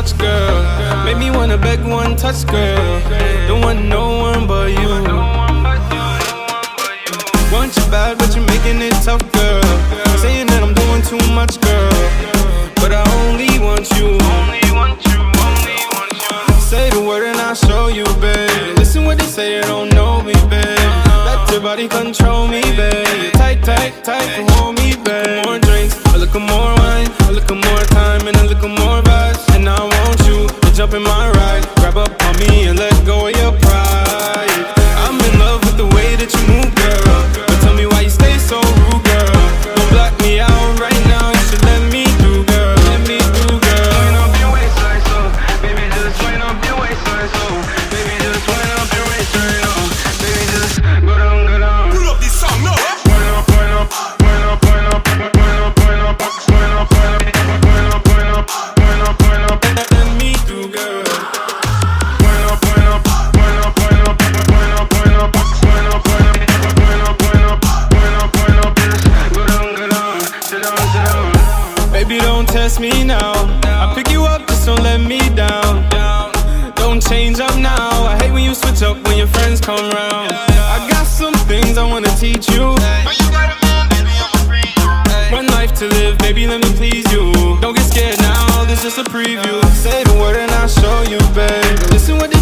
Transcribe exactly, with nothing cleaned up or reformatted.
touch, girl. Make me wanna beg one touch, girl. Don't want no one but you. Want you bad, but you're making it tough, girl. Saying that I'm doing too much, girl, but I only want you. Say the word and I'll show you, babe. Listen what they say, they don't know me, babe. Let your body control me, babe. Tight, tight, tight, hold me, babe. More drinks, a little more wine, a little more time, and a little more vibes. And I want you to jump in my ride, grab up on me and let go of your pride. I'm in love with the way that you move, girl, but tell me why you stay so rude, girl. Don't block me out right now, you should let me through, girl. Let me through, girl. Wind up your waistline, so baby, just wind up your waistline, so baby, just wind up your waistline, oh. Baby, just go down, go down. Pull up this song, no. Wind up, wind up, wind up, wind up, wind up, wind up, wind up, wind up, wind up, wind up, wind up, wind up. Let me through, girl. Wind up, wind up, wind up, wind up, wind up, wind up, wind up, wind up, wind up, wind up, wind up, wind up. Just go down, go down, sit down, sit down. Baby, don't test me now. I pick you up, just don't let me down. Don't change up now. I hate when you switch up when your friends come round. I got some things I wanna teach you. One life to live, baby, let me please you. Don't get scared now, this is just a preview. Say the word and I'll show you, babe. Listen what they